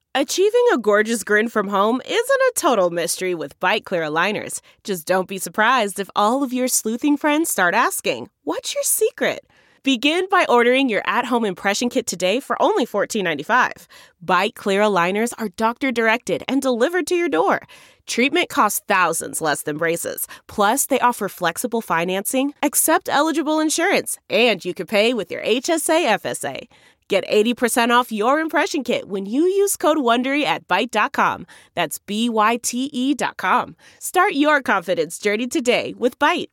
Achieving a gorgeous grin from home isn't a total mystery with Byte Clear aligners. Just don't be surprised if all of your sleuthing friends start asking, "What's your secret?" Begin by ordering your at-home impression kit today for only $14.95. Byte Clear aligners are doctor-directed and delivered to your door. Treatment costs thousands less than braces. Plus, they offer flexible financing, accept eligible insurance, and you can pay with your HSA FSA. Get 80% off your impression kit when you use code WONDERY at Byte.com. That's BYTE.com. Start your confidence journey today with Byte.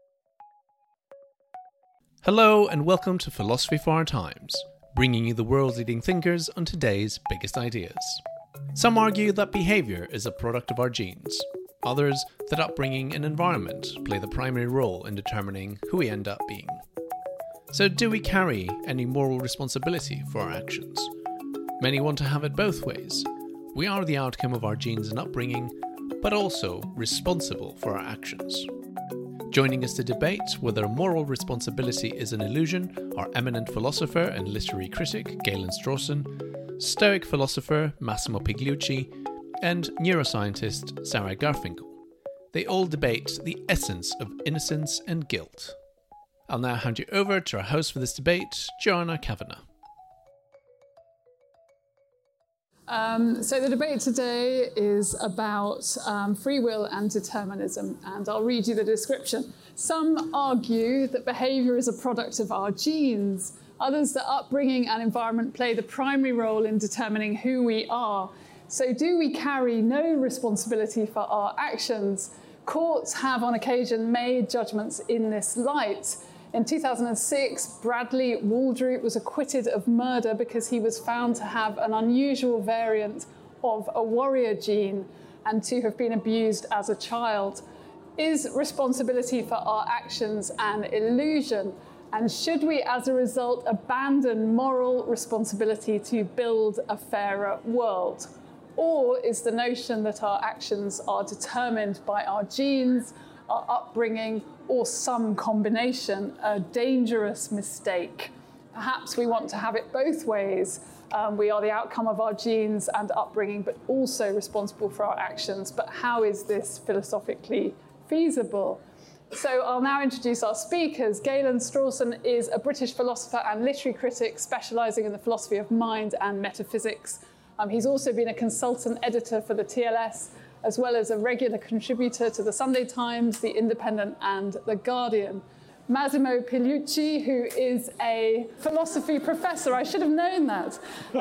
Hello and welcome to Philosophy for Our Times, bringing you the world's leading thinkers on today's biggest ideas. Some argue that behaviour is a product of our genes. Others that upbringing and environment play the primary role in determining who we end up being. So do we carry any moral responsibility for our actions? Many want to have it both ways. We are the outcome of our genes and upbringing, but also responsible for our actions. Joining us to debate whether moral responsibility is an illusion are eminent philosopher and literary critic Galen Strawson, Stoic philosopher Massimo Pigliucci, and neuroscientist Sarah Garfinkel. They all debate the essence of innocence and guilt. I'll now hand you over to our host for this debate, Joanna Kavanagh. So the debate today is about free will and determinism, and I'll read you the description. Some argue that behaviour is a product of our genes. Others that upbringing and environment play the primary role in determining who we are. So do we carry no responsibility for our actions? Courts have on occasion made judgments in this light. In 2006, Bradley Waldrop was acquitted of murder because he was found to have an unusual variant of a warrior gene and to have been abused as a child. Is responsibility for our actions an illusion? And should we, as a result, abandon moral responsibility to build a fairer world? Or is the notion that our actions are determined by our genes, our upbringing, or some combination a dangerous mistake? Perhaps we want to have it both ways. We are the outcome of our genes and upbringing, but also responsible for our actions. But how is this philosophically feasible? So I'll now introduce our speakers. Galen Strawson is a British philosopher and literary critic specialising in the philosophy of mind and metaphysics. He's also been a consultant editor for the TLS, as well as a regular contributor to the Sunday Times, The Independent and The Guardian. Massimo Pigliucci, who is a philosophy professor, I should have known that,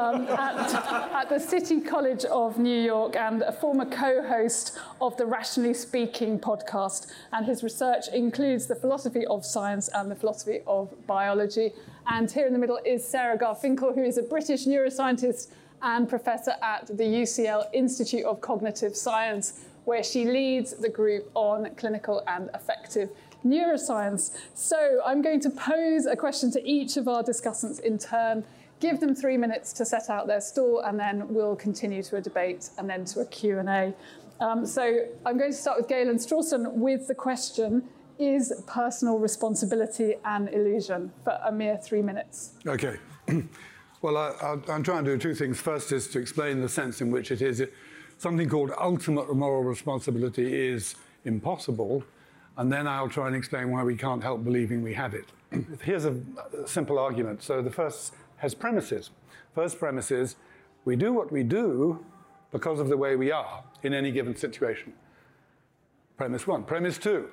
at the City College of New York and a former co-host of the Rationally Speaking podcast. And his research includes the philosophy of science and the philosophy of biology. And here in the middle is Sarah Garfinkel, who is a British neuroscientist and professor at the UCL Institute of Cognitive Science, where she leads the group on clinical and affective neuroscience. So I'm going to pose a question to each of our discussants in turn, give them 3 minutes to set out their stall, and then we'll continue to a debate and then to a Q&A. So I'm going to start with Galen Strawson with the question, is personal responsibility an illusion? For a mere 3 minutes. Okay. Well, I'm trying to do two things. First is to explain the sense in which it is. Something called ultimate moral responsibility is impossible, and then I'll try and explain why we can't help believing we have it. Here's a simple argument. So the first has premises. First premise is we do what we do because of the way we are in any given situation. Premise one. Premise two.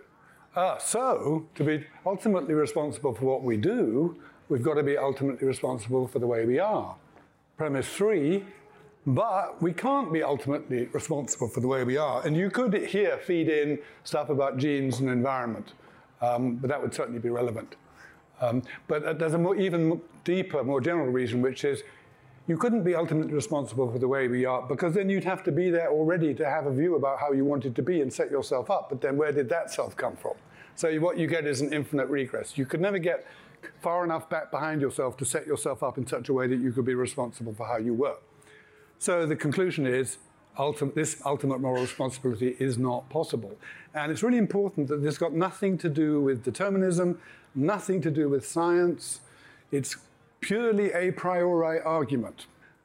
So to be ultimately responsible for what we do, we've got to be ultimately responsible for the way we are. Premise three, but we can't be ultimately responsible for the way we are. And you could here feed in stuff about genes and environment, but that would certainly be relevant. But there's a even deeper, more general reason, which is you couldn't be ultimately responsible for the way we are, because then you'd have to be there already to have a view about how you wanted to be and set yourself up. But then where did that self come from? So what you get is an infinite regress. You could never get far enough back behind yourself to set yourself up in such a way that you could be responsible for how you were. So the conclusion is this ultimate moral responsibility is not possible. And it's really important that this got nothing to do with determinism, nothing to do with science. It's purely a priori argument.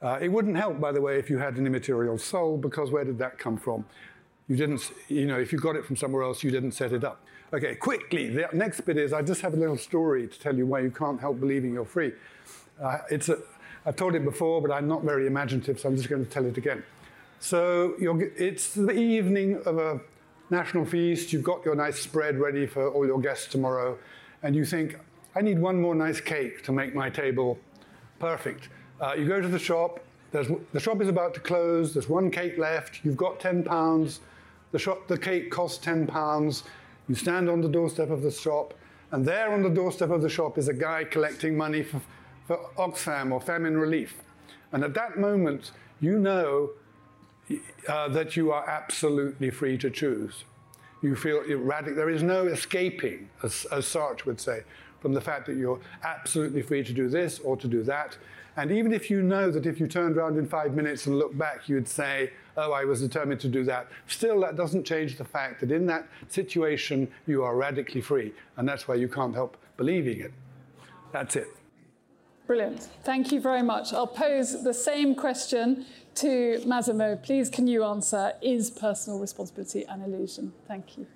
It wouldn't help, by the way, if you had an immaterial soul, because where did that come from? You didn't, if you got it from somewhere else, you didn't set it up. Okay, quickly, the next bit is I just have a little story to tell you why you can't help believing you're free. I've told it before, but I'm not very imaginative, so I'm just going to tell it again. So it's the evening of a national feast. You've got your nice spread ready for all your guests tomorrow, and you think, I need one more nice cake to make my table perfect. You go to the shop. The shop is about to close. There's one cake left. You've got £10. The cake costs £10. You stand on the doorstep of the shop, and there on the doorstep of the shop is a guy collecting money for Oxfam or famine relief. And at that moment, you know that you are absolutely free to choose. You feel erratic. There is no escaping, as Sartre would say, from the fact that you're absolutely free to do this or to do that. And even if you know that if you turned around in 5 minutes and looked back, you'd say, oh, I was determined to do that. Still, that doesn't change the fact that in that situation, you are radically free. And that's why you can't help believing it. That's it. Brilliant. Thank you very much. I'll pose the same question to Massimo. Please, can you answer, is personal responsibility an illusion? Thank you.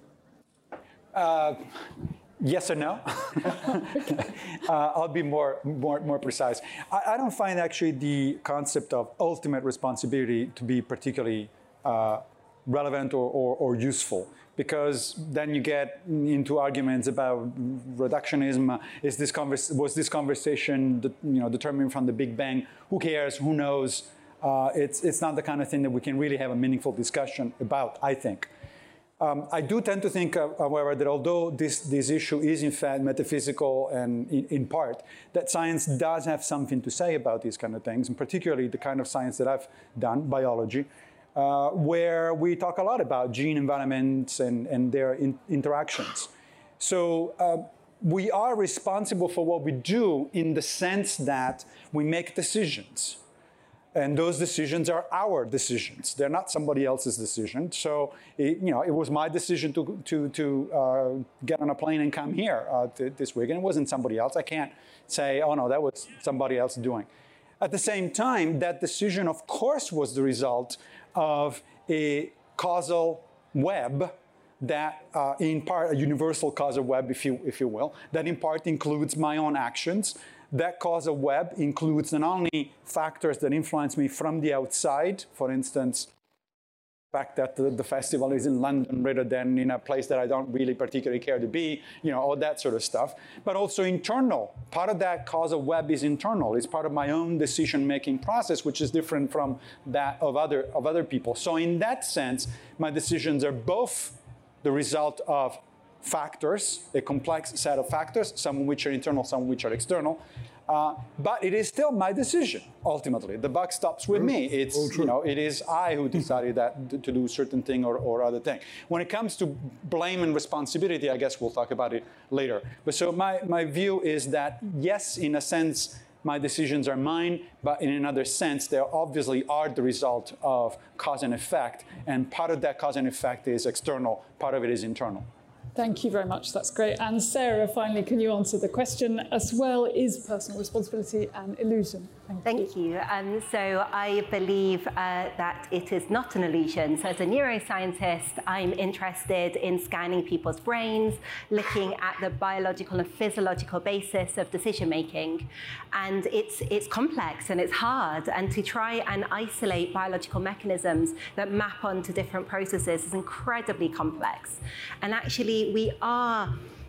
Yes or no? I'll be more precise. I don't find actually the concept of ultimate responsibility to be particularly relevant or useful, because then you get into arguments about reductionism. Was this conversation determined from the Big Bang? Who cares? Who knows? It's not the kind of thing that we can really have a meaningful discussion about, I think. I do tend to think, however, that although this issue is in fact metaphysical and in part, that science does have something to say about these kind of things, and particularly the kind of science that I've done, biology, where we talk a lot about gene environments and their interactions. So we are responsible for what we do in the sense that we make decisions. And those decisions are our decisions. They're not somebody else's decision. So, it was my decision to get on a plane and come here this week, and it wasn't somebody else. I can't say, oh no, that was somebody else doing. At the same time, that decision, of course, was the result of a causal web that, in part, a universal causal web, if you will, that in part includes my own actions. That causal web includes not only factors that influence me from the outside, for instance, the fact that the festival is in London rather than in a place that I don't really particularly care to be, all that sort of stuff, but also internal. Part of that causal web is internal. It's part of my own decision-making process, which is different from that of other people. So in that sense, my decisions are both the result of factors, a complex set of factors, some of which are internal, some of which are external. But it is still my decision, ultimately. The buck stops with me. It's, it is I who decided that to do a certain thing or other thing. When it comes to blame and responsibility, I guess we'll talk about it later. But so my view is that, yes, in a sense, my decisions are mine, but in another sense, they obviously are the result of cause and effect. And part of that cause and effect is external, part of it is internal. Thank you very much. That's great. And Sarah, finally, can you answer the question as well? Is personal responsibility an illusion? Thank you. So I believe that it is not an illusion. So as a neuroscientist, I'm interested in scanning people's brains, looking at the biological and physiological basis of decision making. And it's complex and it's hard. And to try and isolate biological mechanisms that map onto different processes is incredibly complex. And actually, we are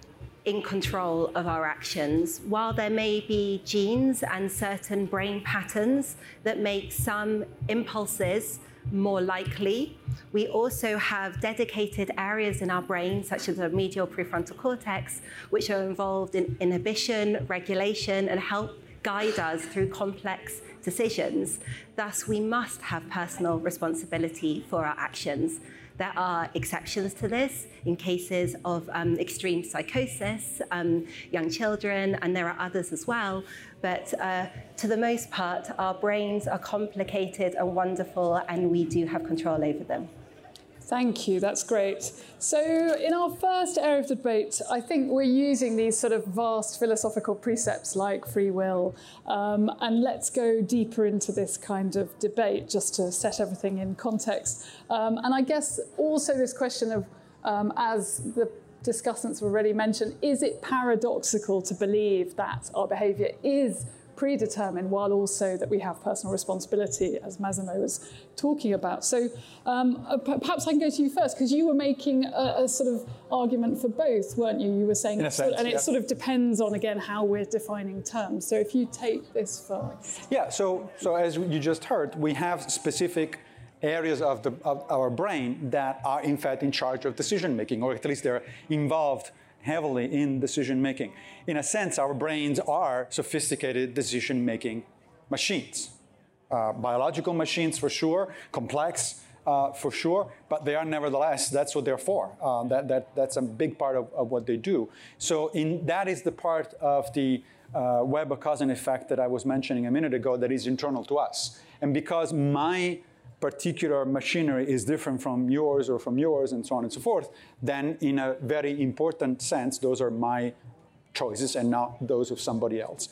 in control of our actions. While there may be genes and certain brain patterns that make some impulses more likely, we also have dedicated areas in our brain, such as the medial prefrontal cortex, which are involved in inhibition, regulation, and help guide us through complex decisions. Thus, we must have personal responsibility for our actions. There are exceptions to this in cases of extreme psychosis, young children, and there are others as well. But to the most part, our brains are complicated and wonderful, and we do have control over them. Thank you, that's great. So in our first area of debate, I think we're using these sort of vast philosophical precepts like free will, and let's go deeper into this kind of debate just to set everything in context. And I guess also this question of, as the discussants have already mentioned, is it paradoxical to believe that our behaviour is predetermined while also that we have personal responsibility, as Massimo was talking about. So perhaps I can go to you first, because you were making a sort of argument for both, weren't you? You were saying, in a sense, and it sort of depends on, again, how we're defining terms. So if you take this first. Yeah, so as you just heard, we have specific areas of our brain that are in fact in charge of decision making, or at least they're involved heavily in decision making. In a sense, our brains are sophisticated decision making machines. Biological machines for sure, complex for sure, but they are nevertheless, that's what they're for. That's a big part of what they do. So that is the part of the web of cause and effect that I was mentioning a minute ago that is internal to us. And because my particular machinery is different from yours or from yours and so on and so forth, then in a very important sense, those are my choices and not those of somebody else.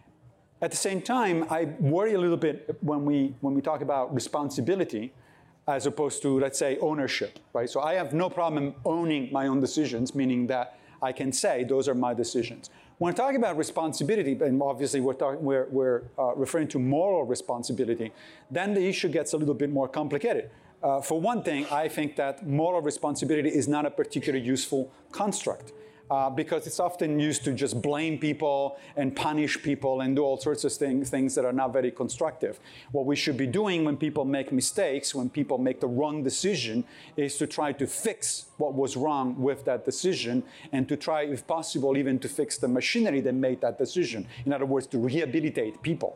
At the same time, I worry a little bit when we talk about responsibility as opposed to, let's say, ownership, right? So I have no problem owning my own decisions, meaning that I can say those are my decisions. When we're talking about responsibility, and obviously we're referring to moral responsibility, then the issue gets a little bit more complicated. For one thing, I think that moral responsibility is not a particularly useful construct because it's often used to just blame people and punish people and do all sorts of things that are not very constructive. What we should be doing when people make mistakes, when people make the wrong decision, is to try to fix what was wrong with that decision and to try, if possible, even to fix the machinery that made that decision. In other words, to rehabilitate people,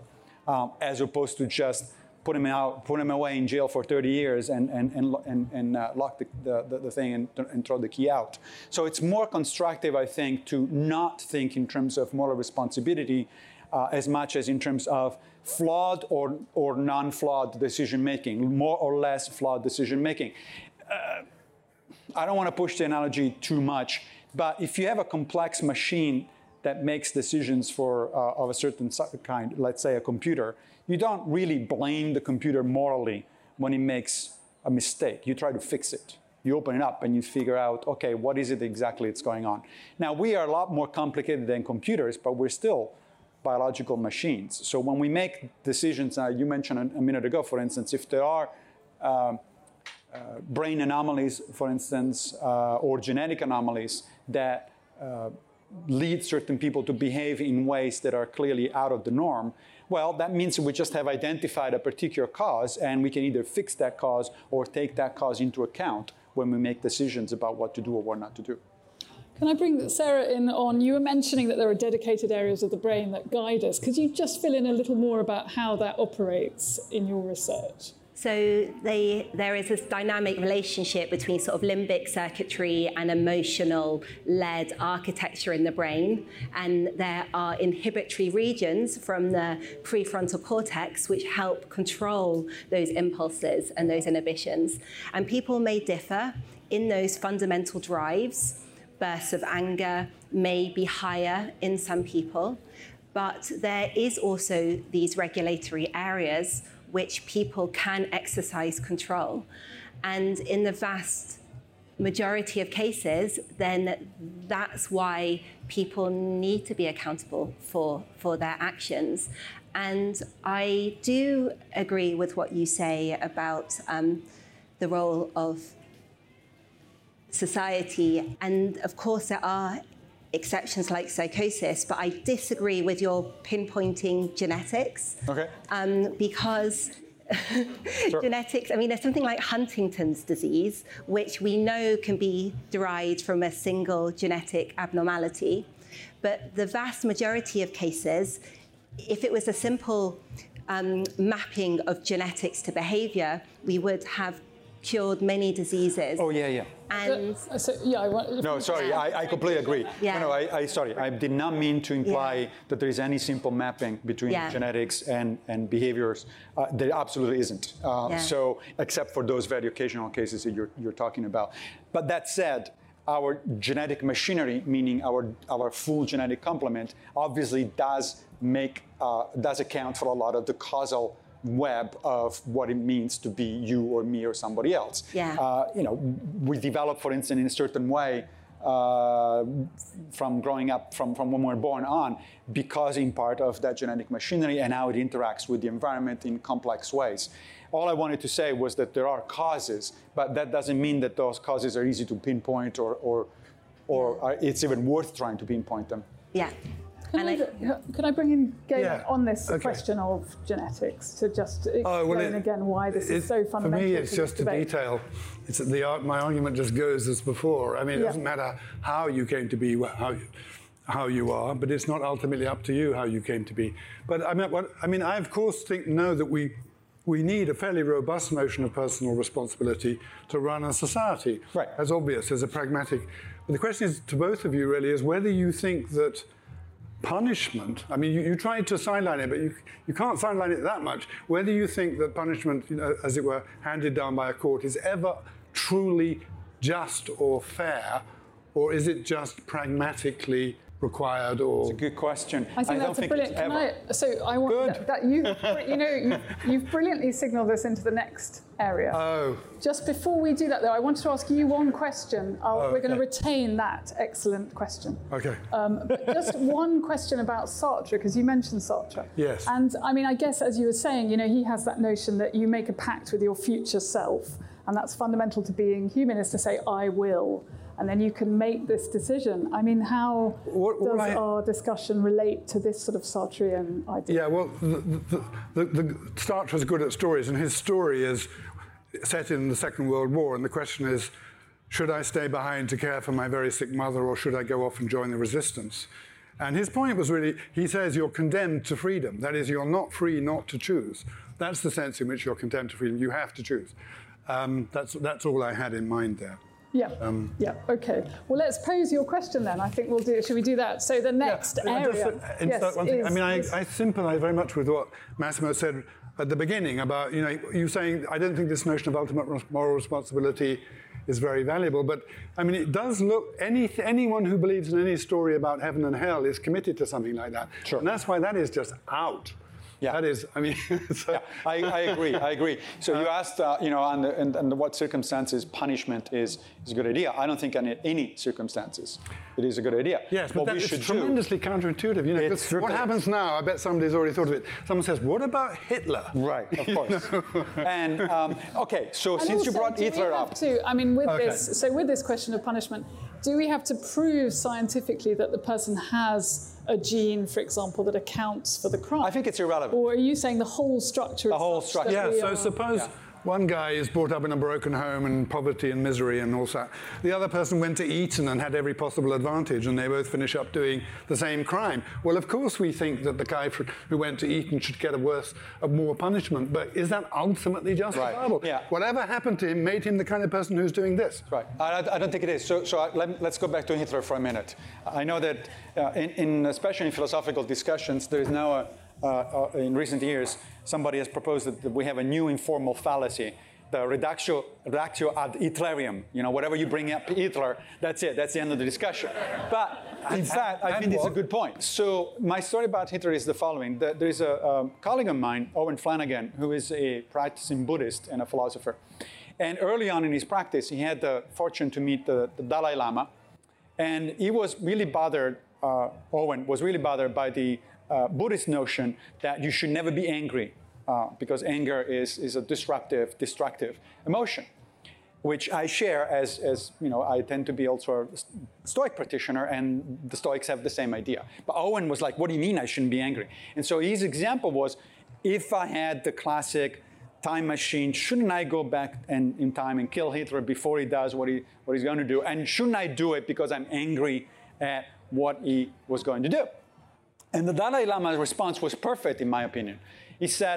as opposed to just put them away in jail for 30 years and lock the thing and throw the key out. So it's more constructive, I think, to not think in terms of moral responsibility as much as in terms of flawed or non-flawed decision-making, more or less flawed decision-making. I don't want to push the analogy too much, but if you have a complex machine that makes decisions of a certain kind, let's say a computer, you don't really blame the computer morally when it makes a mistake. You try to fix it. You open it up and you figure out, okay, what is it exactly that's going on? Now, we are a lot more complicated than computers, but we're still biological machines. So when we make decisions, you mentioned a minute ago, for instance, if there are brain anomalies, for instance, or genetic anomalies that lead certain people to behave in ways that are clearly out of the norm, well, that means we just have identified a particular cause, and we can either fix that cause or take that cause into account when we make decisions about what to do or what not to do. Can I bring Sarah in on, you were mentioning that there are dedicated areas of the brain that guide us. Could you just fill in a little more about how that operates in your research? So there is this dynamic relationship between sort of limbic circuitry and emotional-led architecture in the brain. And there are inhibitory regions from the prefrontal cortex which help control those impulses and those inhibitions. And people may differ in those fundamental drives. Bursts of anger may be higher in some people, but there is also these regulatory areas which people can exercise control. And in the vast majority of cases, then that's why people need to be accountable for their actions. And I do agree with what you say about the role of society. And of course, there are exceptions like psychosis, but I disagree with your pinpointing genetics. Okay. Because sure. Genetics, I mean, there's something like Huntington's disease, which we know can be derived from a single genetic abnormality. But the vast majority of cases, if it was a simple mapping of genetics to behavior, we would have cured many diseases. Oh, yeah. And No, sorry, I completely agree. Yeah. No, I did not mean to imply that there is any simple mapping between genetics and behaviors. There absolutely isn't. So, except for those very occasional cases that you're talking about. But that said, our genetic machinery, meaning our full genetic complement, obviously does account for a lot of the causal web of what it means to be you or me or somebody else. Yeah. We develop, for instance, in a certain way from growing up, from when we're born on, because in part of that genetic machinery and how it interacts with the environment in complex ways. All I wanted to say was that there are causes, but that doesn't mean that those causes are easy to pinpoint or it's even worth trying to pinpoint them. Yeah. Could I bring in Galen on this question of genetics to just explain again why this is so fundamental? For me, it's just a detail. It's my argument just goes as before. I mean, it doesn't matter how you came to be, how you are, but it's not ultimately up to you how you came to be. But I of course know that we need a fairly robust notion of personal responsibility to run a society. Right. As obvious, as a pragmatic. But the question is to both of you really is whether you think that punishment, I mean, you tried to sideline it, but you can't sideline it that much. Whether you think that punishment, as it were, handed down by a court is ever truly just or fair, or is it just pragmatically required? Or it's a good question. I think that's a brilliant. I want that you've brilliantly signaled us into the next area. Oh. Just before we do that, though, I wanted to ask you one question. We're going to retain that excellent question. Okay. But just one question about Sartre, because you mentioned Sartre. Yes. And I mean, I guess as you were saying, he has that notion that you make a pact with your future self, and that's fundamental to being human, is to say, I will. And then you can make this decision. I mean, how does our discussion relate to this sort of Sartrean idea? Yeah, well, Sartre's good at stories, and his story is set in the Second World War, and the question is, should I stay behind to care for my very sick mother, or should I go off and join the resistance? And his point was really, he says you're condemned to freedom. That is, you're not free not to choose. That's the sense in which you're condemned to freedom. You have to choose. That's all I had in mind there. Yeah. Okay. Well, let's pose your question then. I think we'll do. Should we do that? So the next area. I sympathise very much with what Massimo said at the beginning about you saying I don't think this notion of ultimate moral responsibility is very valuable. But I mean, it does look anyone who believes in any story about heaven and hell is committed to something like that. Sure. And that's why that is just out. Yeah, that is. I mean, I agree. So you asked, under what circumstances punishment is a good idea. I don't think under any circumstances it is a good idea. Yes, but that is tremendously counterintuitive. What happens now? I bet somebody's already thought of it. Someone says, "What about Hitler?" Right, of course. And okay, so since you brought Hitler up, with this question of punishment, do we have to prove scientifically that the person has a gene, for example, that accounts for the crime? I think it's irrelevant. Or are you saying the whole structure? The whole structure. Yeah. So suppose one guy is brought up in a broken home and poverty and misery and all that. The other person went to Eton and had every possible advantage, and they both finish up doing the same crime. Well, of course, we think that the guy who went to Eton should get a more punishment. But is that ultimately justifiable? Right. Yeah. Whatever happened to him made him the kind of person who's doing this. Right. I don't think it is. So let's go back to Hitler for a minute. I know that especially in philosophical discussions, there is now in recent years, somebody has proposed that we have a new informal fallacy, the reductio ad Hitlerium. Whatever you bring up Hitler, that's it. That's the end of the discussion. But in fact, I think it's a good point. So my story about Hitler is the following. There is a colleague of mine, Owen Flanagan, who is a practicing Buddhist and a philosopher. And early on in his practice, he had the fortune to meet the Dalai Lama. And he was really bothered, Owen was really bothered by the Buddhist notion that you should never be angry because anger is a destructive emotion, which I share as I tend to be also a Stoic practitioner, and the Stoics have the same idea. But Owen was like, what do you mean I shouldn't be angry? And so his example was, if I had the classic time machine, shouldn't I go back in time and kill Hitler before he does what he's going to do? And shouldn't I do it because I'm angry at what he was going to do? And the Dalai Lama's response was perfect, in my opinion. He said,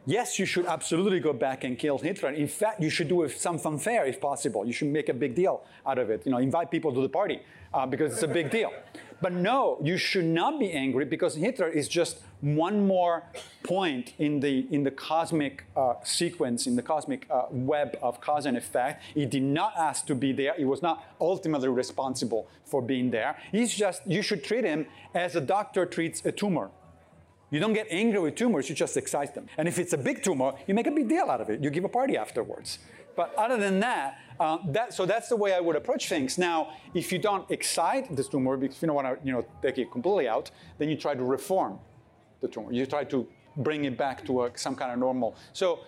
yes, you should absolutely go back and kill Hitler. In fact, you should do it with some fanfare if possible. You should make a big deal out of it. Invite people to the party because it's a big deal. But no, you should not be angry because Hitler is just one more point in the cosmic sequence, in the cosmic web of cause and effect. He did not ask to be there. He was not ultimately responsible for being there. You should treat him as a doctor treats a tumor. You don't get angry with tumors, you just excite them. And if it's a big tumor, you make a big deal out of it. You give a party afterwards. But other than that, so that's the way I would approach things. Now, if you don't excite this tumor, because you don't want to take it completely out, then you try to reform the tumor. You try to bring it back to some kind of normal. So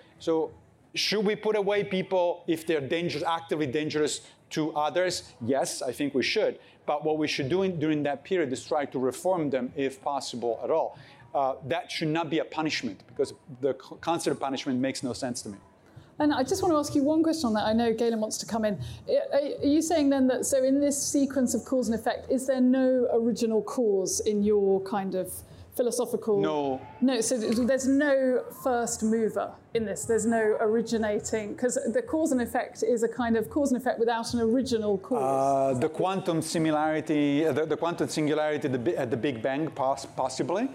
should we put away people if they're dangerous, actively dangerous to others? Yes, I think we should. But what we should do during that period is try to reform them if possible at all. That should not be a punishment because the concept of punishment makes no sense to me. And I just want to ask you one question on that. I know Galen wants to come in. Are you saying then that, so in this sequence of cause and effect, is there no original cause in your kind of philosophical? No. No, so there's no first mover in this. There's no originating, because the cause and effect is a kind of cause and effect without an original cause. The quantum similarity, the quantum singularity at the Big Bang, possibly.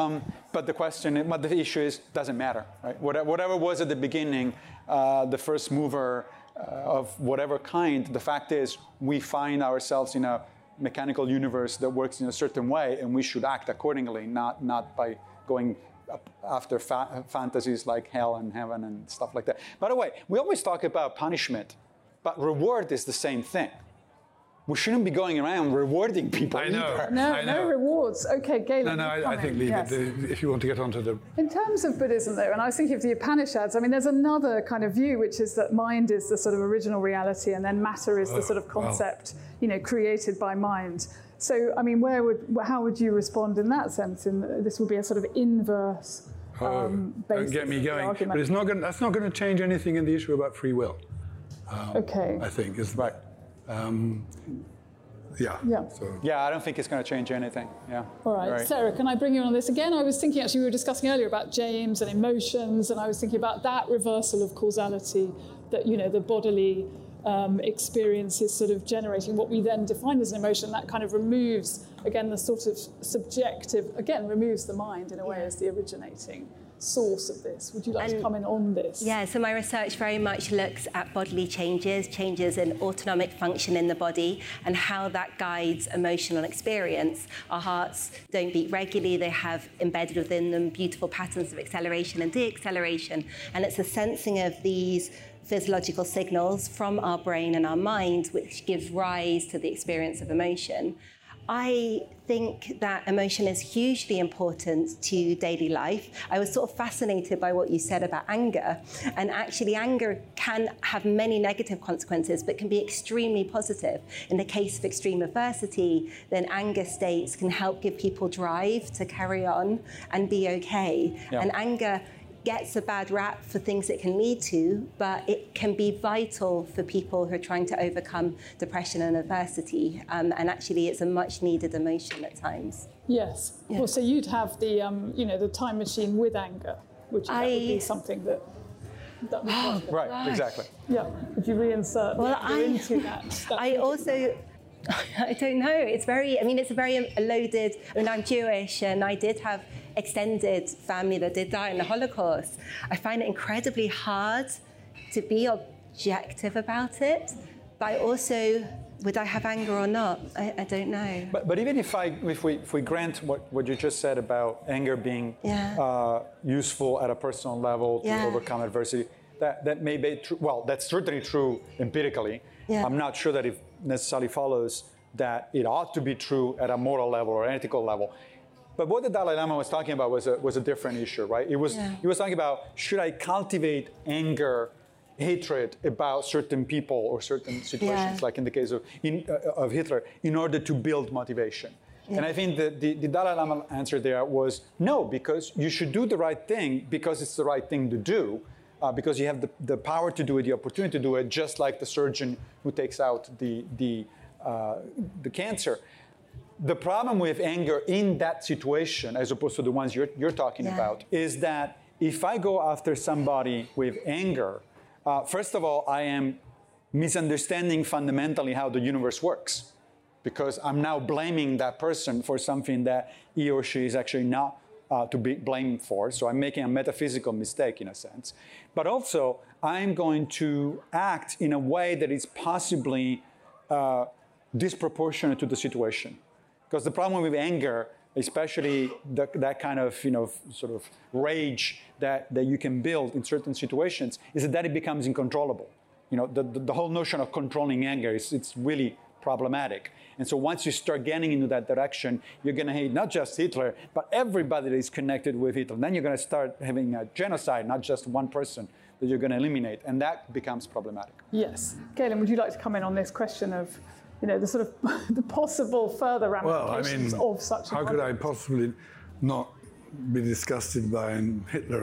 But the issue is, doesn't matter, right? Whatever was at the beginning, the first mover of whatever kind, the fact is we find ourselves in a mechanical universe that works in a certain way, and we should act accordingly, not by going after fantasies like hell and heaven and stuff like that. By the way, we always talk about punishment, but reward is the same thing. We shouldn't be going around rewarding people either. No rewards. Okay, Galen. I think leave it if you want to get onto the... In terms of Buddhism, though, and I was thinking of the Upanishads, I mean, there's another kind of view, which is that mind is the sort of original reality, and then matter is the sort of concept, created by mind. So, I mean, how would you respond in that sense? This would be a sort of inverse basis. Don't get me going. But that's not going to change anything in the issue about free will. Okay. I think is right. Yeah, I don't think it's going to change anything. Yeah. All right. Sarah, can I bring you on this again? I was thinking, actually, we were discussing earlier about James and emotions, and I was thinking about that reversal of causality that, the bodily experience is sort of generating what we then define as an emotion. That kind of removes, again, the sort of subjective, removes the mind in a way as the originating source of this. Would you like to comment on this? Yeah, so my research very much looks at bodily changes in autonomic function in the body, and how that guides emotional experience. Our hearts don't beat regularly. They have embedded within them beautiful patterns of acceleration and deacceleration, and it's a sensing of these physiological signals from our brain and our mind which give rise to the experience of emotion. I think that emotion is hugely important to daily life. I was sort of fascinated by what you said about anger. And actually, anger can have many negative consequences, but can be extremely positive. In the case of extreme adversity, then anger states can help give people drive to carry on and be okay. Yeah. And anger gets a bad rap for things it can lead to, but it can be vital for people who are trying to overcome depression and adversity. And actually, it's a much needed emotion at times. Yes. Yeah. Well, so you'd have the, the time machine with anger, which that would be something that would right, exactly. Yeah. Would you reinsert into that? I also... I don't know. It's a very loaded. I'm Jewish, and I did have extended family that did die in the Holocaust. I find it incredibly hard to be objective about it, but also, would I have anger or not? I don't know. But even if we grant what you just said about anger being useful at a personal level to overcome adversity, that may be true. Well, that's certainly true empirically. Yeah. I'm not sure that it necessarily follows that it ought to be true at a moral level or ethical level. But what the Dalai Lama was talking about was a different issue, right? He was talking about, should I cultivate anger, hatred about certain people or certain situations, like in the case of Hitler, in order to build motivation? Yeah. And I think that the Dalai Lama answer there was no, because you should do the right thing because it's the right thing to do. Because you have the power to do it, the opportunity to do it, just like the surgeon who takes out the cancer. The problem with anger in that situation, as opposed to the ones you're talking about, is that if I go after somebody with anger, first of all, I am misunderstanding fundamentally how the universe works, because I'm now blaming that person for something that he or she is actually not to be blamed for. So I'm making a metaphysical mistake in a sense. But also, I'm going to act in a way that is possibly disproportionate to the situation. Because the problem with anger, especially that kind of sort of rage that you can build in certain situations, is that it becomes uncontrollable. The whole notion of controlling anger it's really problematic. And so once you start getting into that direction, you're going to hate not just Hitler, but everybody that is connected with Hitler. Then you're going to start having a genocide, not just one person that you're going to eliminate, and that becomes problematic. Yes. Galen, would you like to comment on this question of, the sort of the possible further ramifications of such a how could I possibly not be disgusted by Hitler?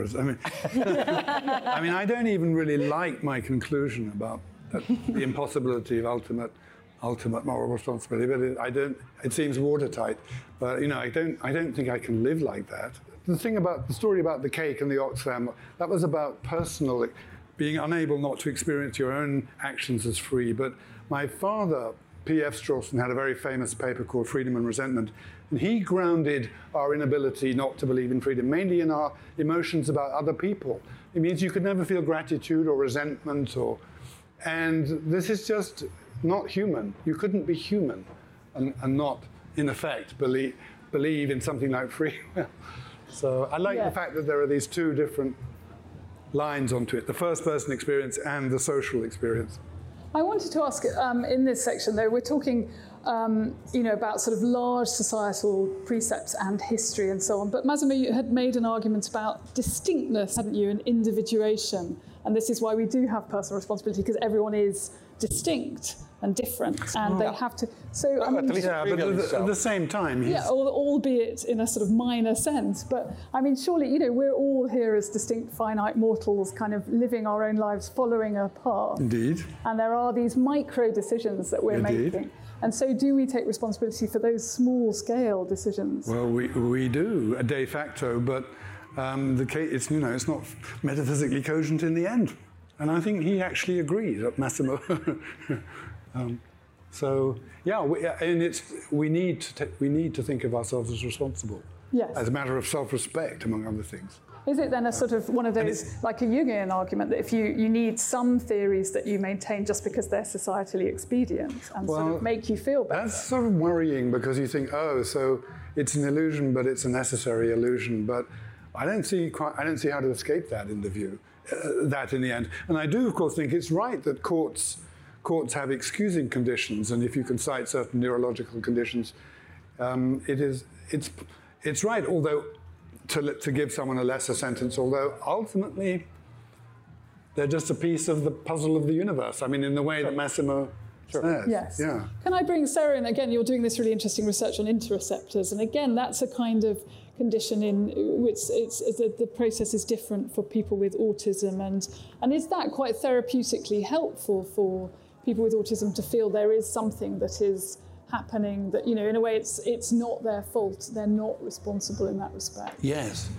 I don't even really like my conclusion about the impossibility of ultimate moral responsibility, but it seems watertight. But I don't think I can live like that. The story about the cake and the Oxfam, that was about personal, being unable not to experience your own actions as free. But my father, P.F. Strawson, had a very famous paper called Freedom and Resentment, and he grounded our inability not to believe in freedom mainly in our emotions about other people. It means you could never feel gratitude or resentment, and this is just not human. You couldn't be human and not, in effect, believe in something like free will. So I like the fact that there are these two different lines onto it, the first-person experience and the social experience. I wanted to ask, in this section, though, we're talking, about sort of large societal precepts and history and so on. But Massimo, you had made an argument about distinctness, hadn't you, and individuation. And this is why we do have personal responsibility, because everyone is distinct and different, and they have to. So but at the same time, albeit in a sort of minor sense. But surely, we're all here as distinct, finite mortals, kind of living our own lives, following a path. Indeed. And there are these micro decisions that we're making. And so, do we take responsibility for those small-scale decisions? Well, we do de facto, but the case, it's not metaphysically cogent in the end. And I think he actually agrees, Massimo. We need to think of ourselves as responsible. Yes. As a matter of self-respect, among other things. Is it then a sort of one of those, like a Jungian argument, that if you need some theories that you maintain just because they're societally expedient and sort of make you feel better? That's sort of worrying, because you think, so it's an illusion, but it's a necessary illusion. But I don't see how to escape that in the view, that in the end. And I do, of course, think it's right that courts have excusing conditions, and if you can cite certain neurological conditions, it's right. Although to give someone a lesser sentence, although ultimately they're just a piece of the puzzle of the universe. In the way that Massimo says. Yes. Yeah. Can I bring Sarah in? Again, you're doing this really interesting research on interoceptors, and again, that's a kind of condition in which the process is different for people with autism, and is that quite therapeutically helpful for people with autism to feel there is something that is happening, that, in a way it's not their fault, they're not responsible in that respect? Yes.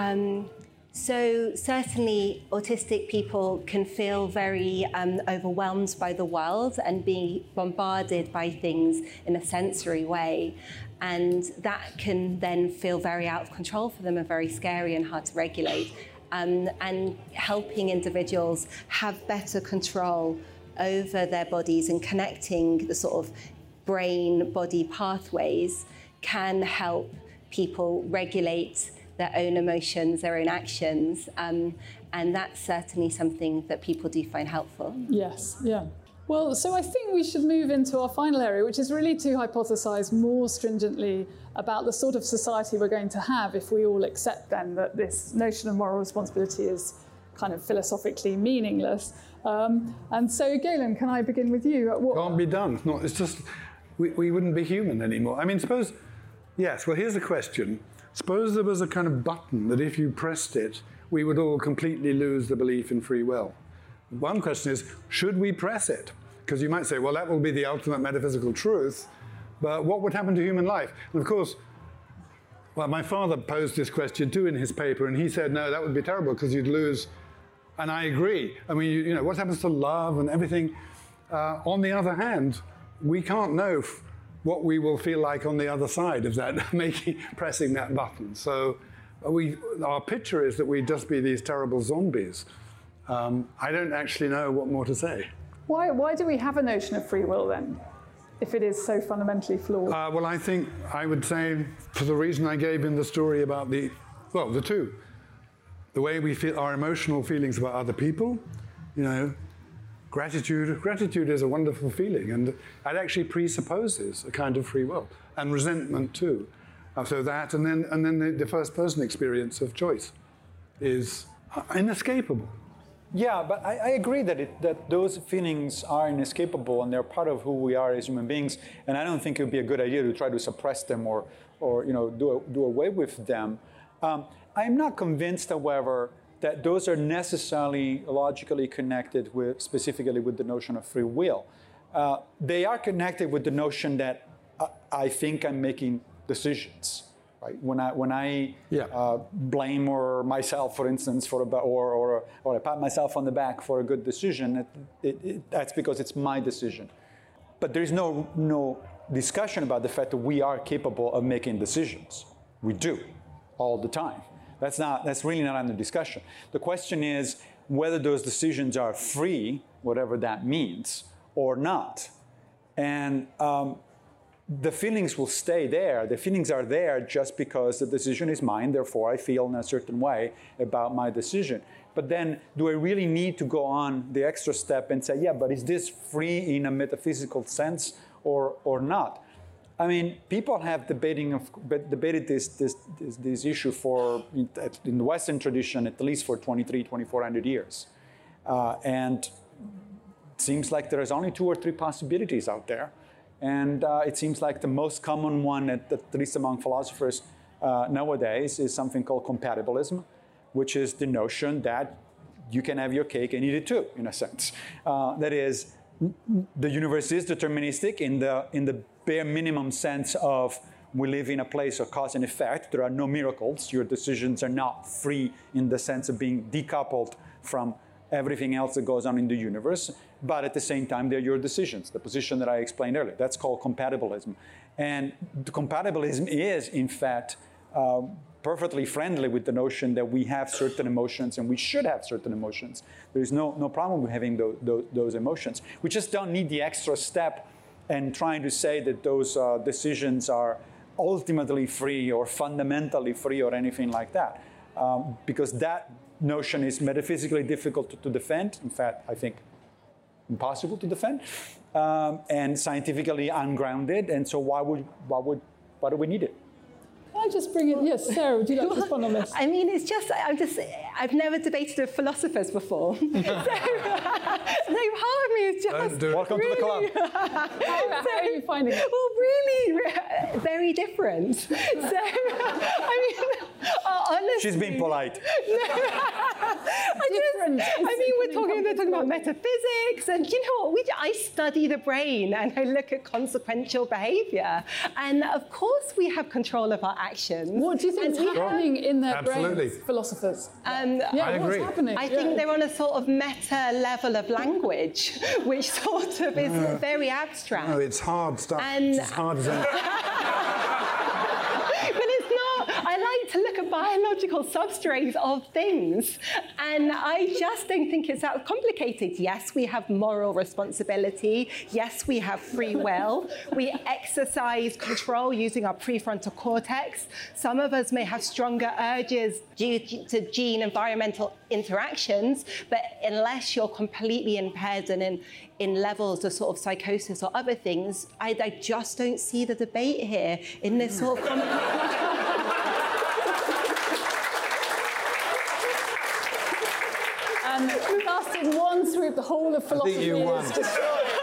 So certainly autistic people can feel very overwhelmed by the world and be bombarded by things in a sensory way. And that can then feel very out of control for them and very scary and hard to regulate. And helping individuals have better control over their bodies and connecting the sort of brain-body pathways can help people regulate their own emotions, their own actions, and that's certainly something that people do find helpful. Yes, yeah. Well, so I think we should move into our final area, which is really to hypothesize more stringently about the sort of society we're going to have if we all accept then that this notion of moral responsibility is kind of philosophically meaningless. And so, Galen, can I begin with you? Can't be done. It's just, we wouldn't be human anymore. Suppose, yes, well, here's the question. Suppose there was a kind of button that if you pressed it, we would all completely lose the belief in free will. One question is, should we press it? Because you might say, well, that will be the ultimate metaphysical truth, but what would happen to human life? And of course, Well, my father posed this question too in his paper, and he said, no, that would be terrible because you'd lose. And I agree. I mean, you know, what happens to love and everything? On the other hand, we can't know what we will feel like on the other side of that, pressing that button. So our picture is that we'd just be these terrible zombies. I don't actually know what more to say. Why do we have a notion of free will then, if it is so fundamentally flawed? Well, I think I would say, for the reason I gave in the story about the two. The way we feel, our emotional feelings about other people, you know, gratitude. Gratitude is a wonderful feeling, and it actually presupposes a kind of free will, and resentment too. So that, and then the first person experience of choice is inescapable. Yeah, but I agree that those feelings are inescapable and they're part of who we are as human beings. And I don't think it would be a good idea to try to suppress them or you know, do away with them. I'm not convinced, however, that those are necessarily logically connected specifically with the notion of free will. They are connected with the notion that I think I'm making decisions. Right? When I blame myself, for instance, or I pat myself on the back for a good decision, that's because it's my decision. But there is no discussion about the fact that we are capable of making decisions. We do, all the time. That's really not under discussion. The question is whether those decisions are free, whatever that means, or not. And the feelings will stay there. The feelings are there just because the decision is mine, therefore I feel in a certain way about my decision. But then, do I really need to go on the extra step and say, yeah, but is this free in a metaphysical sense or not? I mean, people have debated this issue in the Western tradition at least for 2,400 years. And it seems like there's only 2 or 3 possibilities out there. And it seems like the most common one, at least among philosophers nowadays, is something called compatibilism, which is the notion that you can have your cake and eat it too, in a sense. That is, the universe is deterministic in the bare minimum sense of we live in a place of cause and effect. There are no miracles. Your decisions are not free in the sense of being decoupled from everything else that goes on in the universe. But at the same time, they're your decisions, the position that I explained earlier. That's called compatibilism. And the compatibilism is, in fact, perfectly friendly with the notion that we have certain emotions and we should have certain emotions. There is no problem with having those emotions. We just don't need the extra step and trying to say that those decisions are ultimately free or fundamentally free or anything like that. Because that notion is metaphysically difficult to defend. In fact, I think impossible to defend, and scientifically ungrounded. And so why do we need it? Can I just bring it? Yes, Sarah, would you like to respond on this? I mean, I've never debated with philosophers before. So, no, part of me is just Welcome to the club. How are you finding it? Well, really, very different. So, I mean, honestly, She's being polite. We're talking about metaphysics, and you know what? I study the brain and I look at consequential behavior, and of course we have control of our actions. What do you think is happening in their Absolutely. brains, philosophers? I what's agree. happening? I think they're on a sort of meta level of language, which sort of is very abstract. No, it's hard stuff. And it's as hard as anything. But it's not. I like to look at biological substrates of things, and I just don't think it's that complicated. Yes, we have moral responsibility. Yes, we have free will. We exercise control using our prefrontal cortex. Some of us may have stronger urges due to gene-environmental interactions, but unless you're completely impaired and in levels of sort of psychosis or other things, I just don't see the debate here in this sort of We've asked in one swoop the whole of philosophy you won. is destroyed.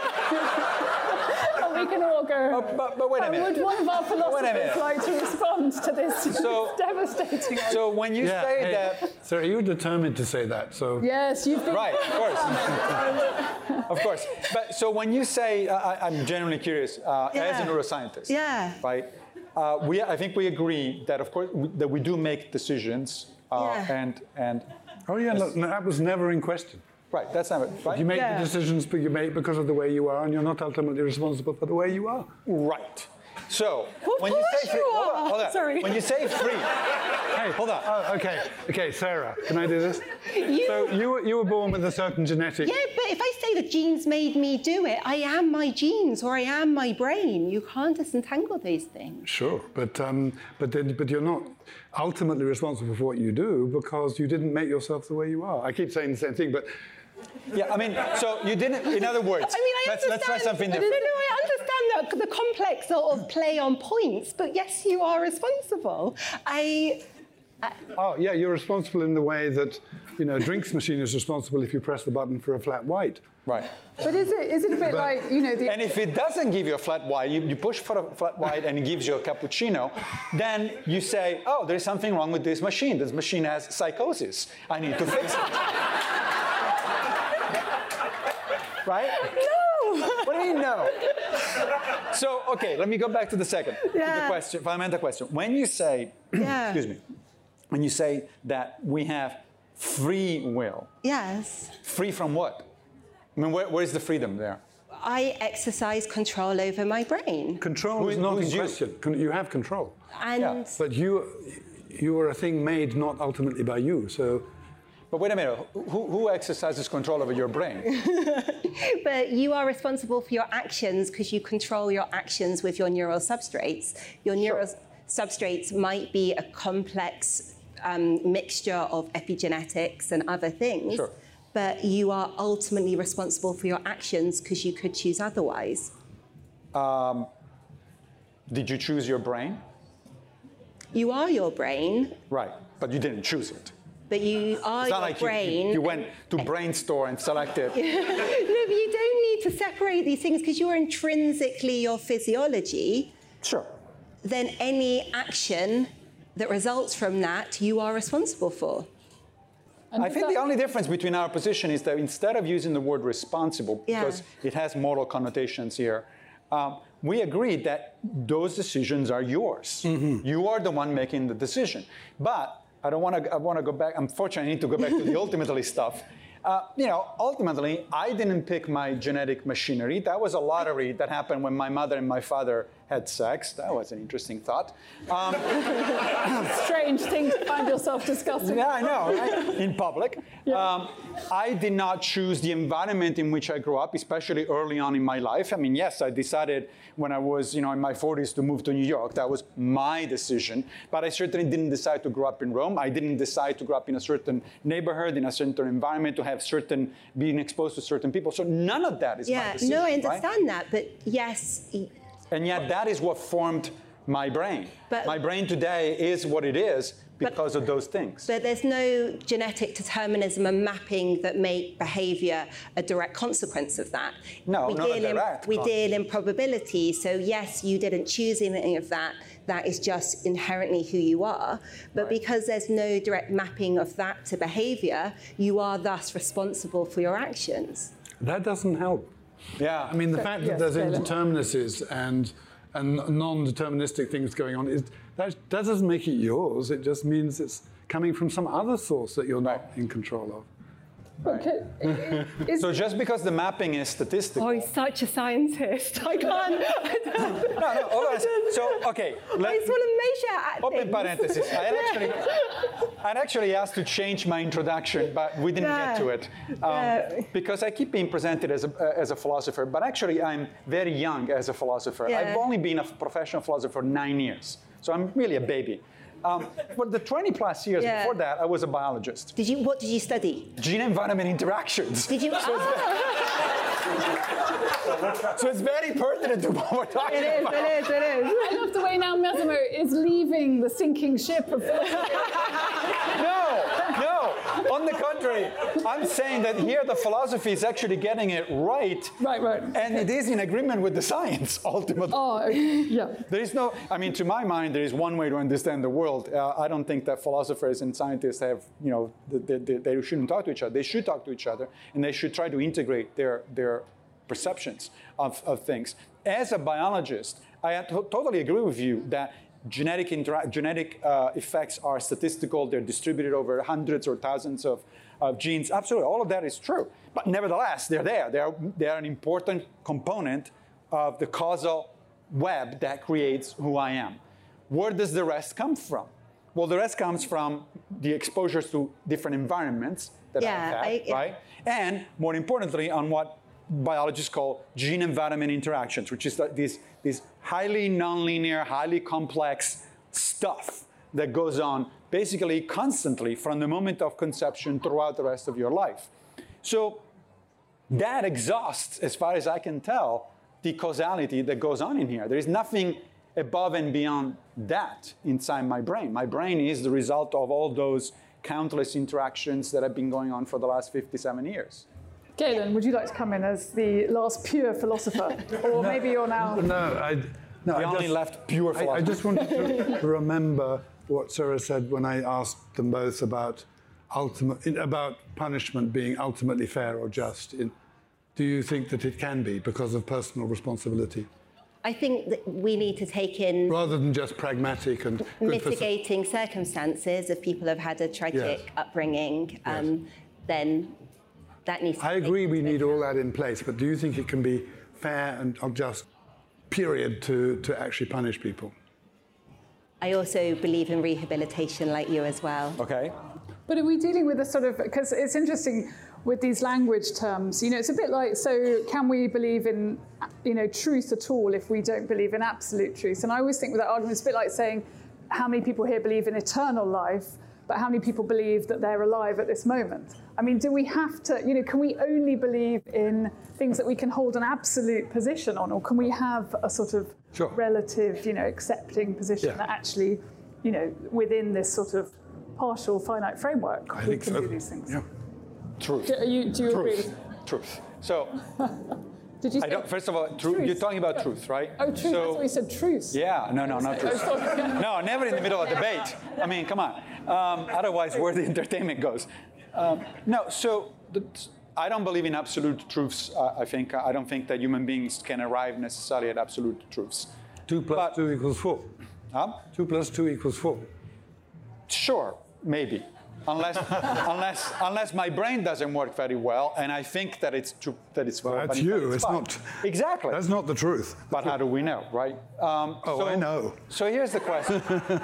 And we can all go. But wait a minute. Would one of our philosophers like to respond to this devastating? So when you say that, So you were determined to say that. So Yes, you've been right, of course, of course. But so when you say, I'm genuinely curious, as a neuroscientist, Yeah. right? I think we agree that, of course, that we do make decisions, and Oh yeah, look, that was never in question. right. That's not it, right. You make the decisions you make because of the way you are, and you're not ultimately responsible for the way you are. Right. So when course you say free, you hold on. Sorry. When you say free, hey, hold on. Oh, okay, Sarah, can I do this? So you were born with a certain genetic. Yeah, but if I say the genes made me do it, I am my genes or I am my brain. You can't disentangle these things. Sure, but you're not ultimately responsible for what you do because you didn't make yourself the way you are. I keep saying the same thing, but. Yeah, I mean, so you didn't. In other words, let's try something different. No, I understand the complex sort of play on points, but yes, you are responsible. Oh yeah, you're responsible in the way that drinks machine is responsible if you press the button for a flat white. Right. But is it a bit like, And if it doesn't give you a flat white, you push for a flat white and it gives you a cappuccino, then you say, oh, there's something wrong with this machine. This machine has psychosis. I need to fix it. Right? No! What do you mean no? So, okay, let me go back to the second. To the question, fundamental question. When you say, excuse me, when you say that we have free will. Yes. Free from what? I mean, where is the freedom there? I exercise control over my brain. Control is not in question. You have control. And But you are a thing made not ultimately by you, so. But wait a minute, who exercises control over your brain? But you are responsible for your actions because you control your actions with your neural substrates. Your neural substrates might be a complex mixture of epigenetics and other things. Sure. But you are ultimately responsible for your actions because you could choose otherwise. Did you choose your brain? You are your brain. Right, but you didn't choose it. But you are It's not your like brain. you went to Brain Store and selected. No, but you don't need to separate these things because you're intrinsically your physiology. Sure. Then any action that results from that, you are responsible for. I think the only difference between our position is that instead of using the word responsible, because it has moral connotations here, we agreed that those decisions are yours. Mm-hmm. You are the one making the decision. But I want to go back. Unfortunately, I need to go back to the ultimately stuff. Ultimately, I didn't pick my genetic machinery. That was a lottery that happened when my mother and my father had sex. That was an interesting thought. strange thing to find yourself discussing. Yeah, I know, right? In public. Yeah. I did not choose the environment in which I grew up, especially early on in my life. I mean, yes, I decided when I was, in my 40s to move to New York. That was my decision. But I certainly didn't decide to grow up in Rome. I didn't decide to grow up in a certain neighborhood, in a certain environment, to have being exposed to certain people. So none of that is my decision. No, I understand right? that, but yes. And yet that is what formed my brain. But my brain today is what it is because of those things. But there's no genetic determinism and mapping that make behavior a direct consequence of that. No, we deal in probability. So yes, you didn't choose anything of that. That is just inherently who you are. But because there's no direct mapping of that to behavior, you are thus responsible for your actions. That doesn't help. Yeah. I mean, the fact that there's indeterminacies and non-deterministic things going on, that doesn't make it yours. It just means it's coming from some other source that you're not in control of. Okay. So just because the mapping is statistical. Oh, he's such a scientist. I can't. No, hold on. So, okay. I just want to measure at open things. parenthesis. I'd actually asked to change my introduction, but we didn't get to it. Because I keep being presented as a philosopher, but actually I'm very young as a philosopher. Yeah. I've only been a professional philosopher for 9 years. So I'm really a baby. But the 20 plus years before that, I was a biologist. What did you study? Gene-environment interactions. Did you? So it's very pertinent to what we're talking about. It is. I love the way now Massimo is leaving the sinking ship of philosophy. No. On the contrary, I'm saying that here the philosophy is actually getting it right. Right. And it is in agreement with the science, ultimately. Oh, yeah. There is to my mind, there is one way to understand the world. I don't think that philosophers and scientists have, they shouldn't talk to each other. They should talk to each other, and they should try to integrate their perceptions of things. As a biologist, I totally agree with you that genetic effects are statistical, they're distributed over hundreds or thousands of genes. Absolutely, all of that is true. But nevertheless, they're there. They're an important component of the causal web that creates who I am. Where does the rest come from? Well, the rest comes from the exposures to different environments that I've had, right? And more importantly, on what biologists call gene-environment interactions, which is this highly nonlinear, highly complex stuff that goes on basically constantly from the moment of conception throughout the rest of your life. So that exhausts, as far as I can tell, the causality that goes on in here. There is nothing above and beyond that inside my brain. My brain is the result of all those countless interactions that have been going on for the last 57 years. Galen, would you like to come in as the last pure philosopher? Or maybe you're now... The only left pure philosopher. I just wanted to remember what Sarah said when I asked them both about punishment being ultimately fair or just. Do you think that it can be because of personal responsibility? I think that we need to take in... Rather than just pragmatic and... mitigating circumstances, if people have had a tragic upbringing, then that needs to be... I agree we need all that in place, but do you think it can be fair and just, period, to actually punish people? I also believe in rehabilitation like you as well. Okay. But are we dealing with a sort of... Because it's interesting with these language terms, it's a bit like, so can we believe in, truth at all if we don't believe in absolute truth? And I always think with that argument, it's a bit like saying, how many people here believe in eternal life, but how many people believe that they're alive at this moment? I mean, do we have to, can we only believe in things that we can hold an absolute position on, or can we have a sort of relative, accepting position that actually, within this sort of partial finite framework, we can do these things? Yeah. Truth. Do you agree? Truth. So, did you say first of all, truth. You're talking about truth, right? Oh, truth. So, I thought you said truth. Yeah, no, not truth. No, never in the middle of a debate. I mean, come on. Otherwise, where the entertainment goes. I don't believe in absolute truths. I don't think that human beings can arrive necessarily at absolute truths. 2 plus 2 equals 4. 2 plus 2 equals 4. Sure, maybe. Unless my brain doesn't work very well, and I think that it's true, that it's well, that's you. It's not exactly. That's not the truth. But how do we know, right? I know. So here's the question.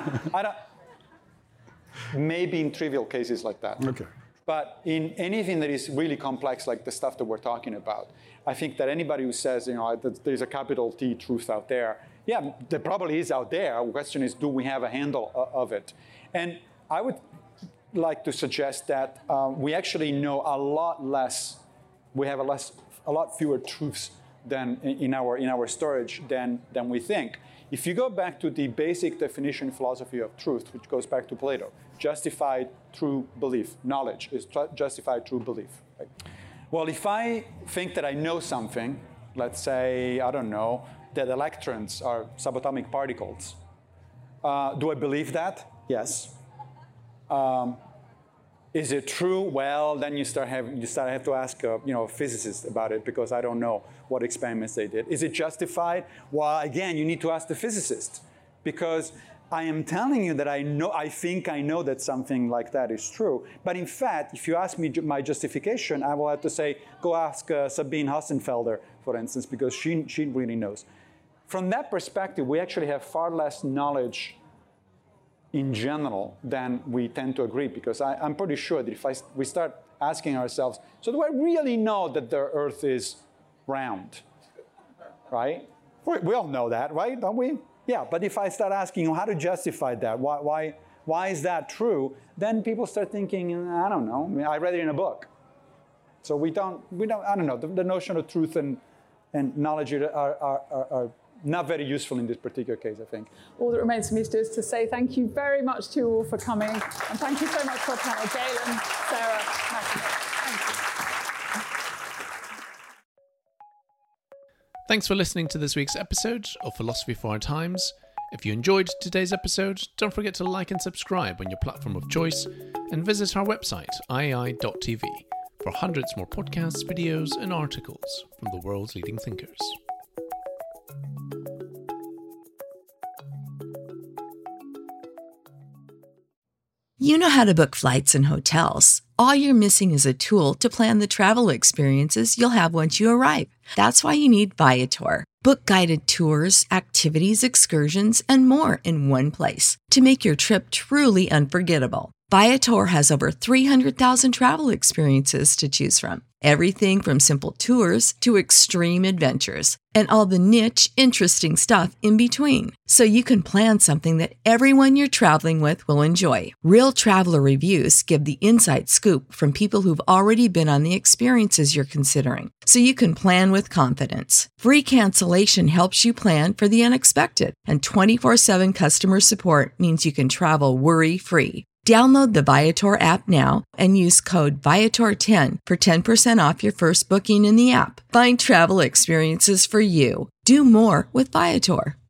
Maybe in trivial cases like that. Okay. But in anything that is really complex, like the stuff that we're talking about, I think that anybody who says, that there's a capital T truth out there, yeah, there probably is out there. The question is, do we have a handle of it? And I would like to suggest that we actually know a lot less. We have a lot fewer truths than in our storage than we think. If you go back to the basic definition philosophy of truth, which goes back to Plato, justified true belief, knowledge is justified true belief. Right? Well, if I think that I know something, let's say, I don't know, that electrons are subatomic particles, do I believe that? Yes. Is it true? Well, then you have to ask a physicist about it, because I don't know what experiments they did. Is it justified? Well, again, you need to ask the physicist, because I am telling you that I think I know that something like that is true. But in fact, if you ask me my justification, I will have to say, go ask Sabine Hossenfelder, for instance, because she really knows. From that perspective, we actually have far less knowledge in general than we tend to agree, because I'm pretty sure that if we start asking ourselves, so do I really know that the Earth is round, right? We all know that, right? Don't we? Yeah, but if I start asking how to justify that, why is that true? Then people start thinking, I don't know. I mean, I read it in a book. So we don't. I don't know. The notion of truth and knowledge are not very useful in this particular case, I think. All that remains for me to do is to say thank you very much to you all for coming, and thank you so much for our panel, Galen, Sarah, Massimo. Thank you. Thanks for listening to this week's episode of Philosophy for Our Times. If you enjoyed today's episode, don't forget to like and subscribe on your platform of choice, and visit our website, iai.tv, for hundreds more podcasts, videos, and articles from the world's leading thinkers. You know how to book flights and hotels. All you're missing is a tool to plan the travel experiences you'll have once you arrive. That's why you need Viator. Book guided tours, activities, excursions, and more in one place to make your trip truly unforgettable. Viator has over 300,000 travel experiences to choose from. Everything from simple tours to extreme adventures and all the niche, interesting stuff in between. So you can plan something that everyone you're traveling with will enjoy. Real traveler reviews give the inside scoop from people who've already been on the experiences you're considering. So you can plan with confidence. Free cancellation helps you plan for the unexpected. And 24/7 customer support means you can travel worry-free. Download the Viator app now and use code Viator10 for 10% off your first booking in the app. Find travel experiences for you. Do more with Viator.